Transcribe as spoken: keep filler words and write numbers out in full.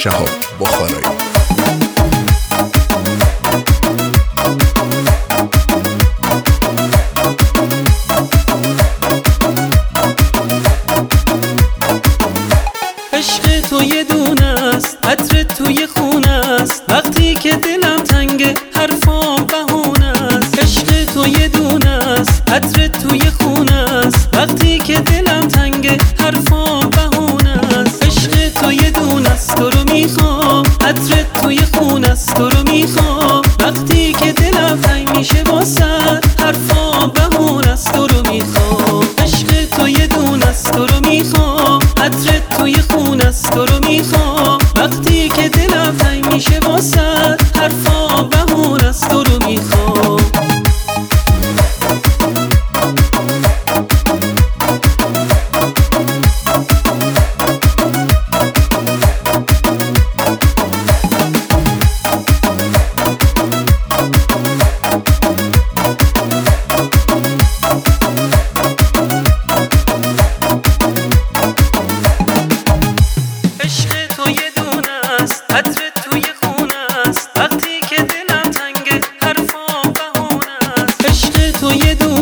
شهاب بخارایی. عشق تو یه دونه است، عطر توی خونه است، وقتی که دلم تنگه حرفام بهونه است. عشق تو یه دونه است، عطر توی خونه است، وقتی که دلم تنگه حرفام بهونه است. عشق تو یه دونه است، تو رو میخوام، عطر توی خونه است، تو رو میخوام، وقتی که دلم تنگ میشه واسه حرفام بهونه است. تو رو میخوام، عشق تو یه دونه است، تو رو میخوام، عطر توی خونه است، تو رو میخوام، وقتی که دلم تنگ میشه واسه حرفام بهونه است. تو رو میخوام. عشق تو یه دونه است، عطر توی خونه است، وقتی که دلم تنگه حرفام بهونه است. عشق تو یه دونه